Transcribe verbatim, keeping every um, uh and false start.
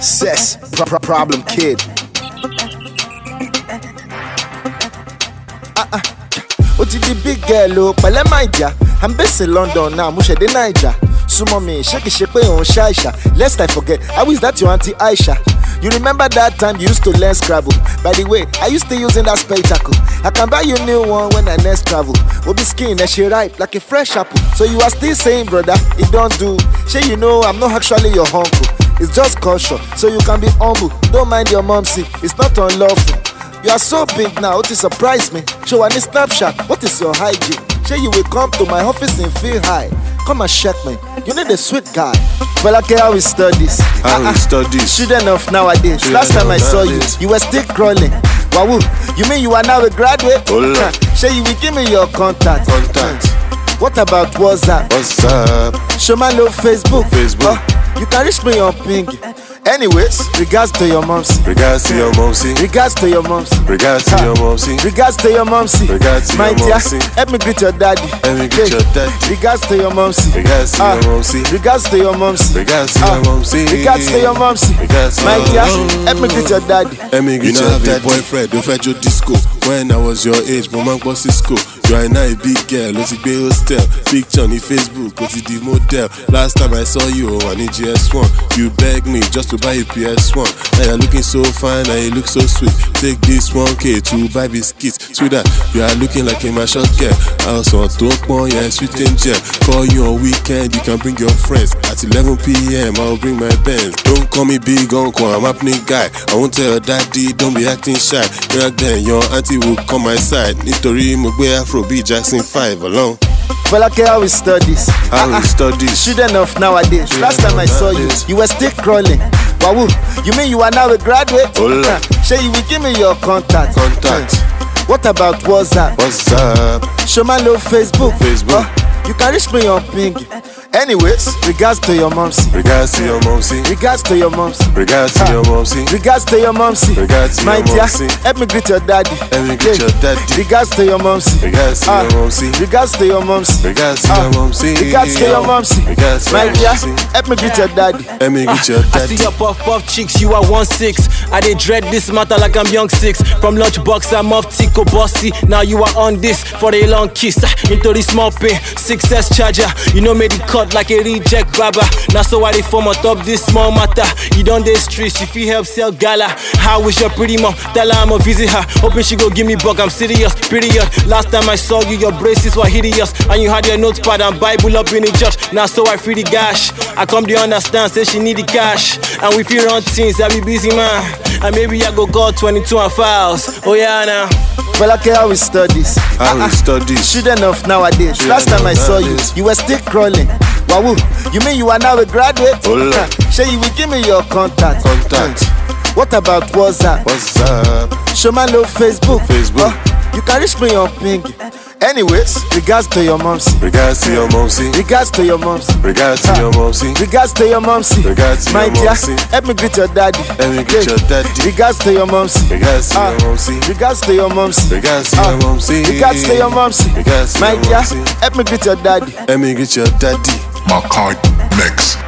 Success, pro- pro- problem kid. Uh-uh. What did the big girl look? Pẹ̀lẹ́ my dear, I'm based in London now. Mo ṣe dé Naija. Sumo me, shake it, shake it on Shaisha. Lest I forget, how is that your auntie Aisha? You remember that time you used to learn Scrabble? By the way, are you still using that spectacle? I can buy you a new one when I next travel. We'll be skin and she ripe like a fresh apple. So you are still saying, brother, it don't do. Shay, you know I'm not actually your uncle. It's just culture, so you can be humble. Don't mind your mom, see, it's not unlawful. You are so big now, it surprise me. Show any snapshot, what is your hygiene? Shay, you will come to my office and feel high. Come and check me, you need a sweet guy. Well, I care how we studies. How we studies. Children of nowadays. Children Last time I saw nowadays. you, you were still crawling. Wahoo, you mean you are now a graduate? Hola. Shay, you will give me your contact. Contact. What about WhatsApp? What's up? Show my love Facebook. Facebook. Oh, you can reach me on ping. Anyways, regards to your mom's. Regards to your momsy. Regards to your mom's. Regards to your momsy. Regards to your momsy. Regards to My your dear, momsy. help me greet your daddy. Let me get Hey, your daddy. Regards to your momsy. Regards to Ah, your momsy. Regards to your momsy. Regards to Ah, your momsy. Regards to your momsy. Regards to My your dear, momsy. help me greet your daddy. Let me You get know, your have a daddy. boyfriend, don't fetch your disco. When I was your age, mo man boss Cisco. You are now a big girl, ó ti gbé hostel. Picture on Facebook, ó ti di model. Last time I saw you, I need G S one. You begged me just to buy a P S one. Now you're looking so fine, and you look so sweet. Take this one K to buy biscuits. Sweetheart, you are looking like a mashup girl. I also want to pon, yeah, sweet angel. Call you on weekend, you can bring your friends. At eleven p m, I'll bring my Benz. Don't call me big uncle, I'm happening guy. I won't tell your daddy, don't be acting shy. Back then, your auntie will come my side. Nítorí mo gbé Afrobeat Jackson five along. Well, I care how we studies. How we studies. Children of nowadays. Last time I saw you, nowadays. you were still crawling. Wahoo, you mean you are now a graduate? Hola. Shay, you will give me your contact. Contact. What about WhatsApp? What's up? Show my love Facebook. Facebook. Oh, you can reach me on ping. Anyways, regards to your mom's. Regards to your momsy. Regards to your mom's. Regards to your momsy. Regards to your mom's. Regards to My your dear, momsy. help me greet your daddy. Let me get your daddy. Regards to your mom's. Regards to Ah, your momsy. Regards to your mom's. Regards to Ah, your momsy. Regards to your mom's. Regards to My your dear, momsy. help me greet your daddy. Let me get your I daddy. see your puff puff cheeks, you are one six. I dey dread this matter like I'm young six. From lunchbox, I'm off Tico Bossy. Now you are on this for a long kiss. Into the small pay, success charger. You know made it cut like a reject grabber. Now so I dey form on top this small matter. You don't dey streets, if you help sell gala. How is your pretty mom? Tell her I'ma visit her. Hoping she go give me buck, I'm serious, period. Last time I saw you, your braces were hideous. And you had your notepad and Bible up in the church. Now so I free the gash. I come to understand, say she need the cash. And we feel run things, I be busy man. And maybe I go call twenty-two and files. Oh yeah now. Well, I care how we studies. How we studies. Children of nowadays. Children Last time of I saw you, nowadays. you were still crawling. Wahoo, you mean you are now a graduate? Hola. Shay, you will give me your contact. Contact. What about WhatsApp? What's up? Show my love Facebook. Facebook. Oh, you can reach me on ping. Anyways, regards to your mom's. Regards to your momsy. Regards to your mom's. Regards to your momsy. Regards to your mom's. Regards to My your dear, momsy. help me greet your daddy. Let me get your daddy. Regards to your mom's. Regards to Ah, your momsy. Regards to your mom's. Regards to Ah, your momsy. Regards to your mom's. Regards to My your dear, momsy. help me greet your daddy. Let me get your daddy. Makai Mix.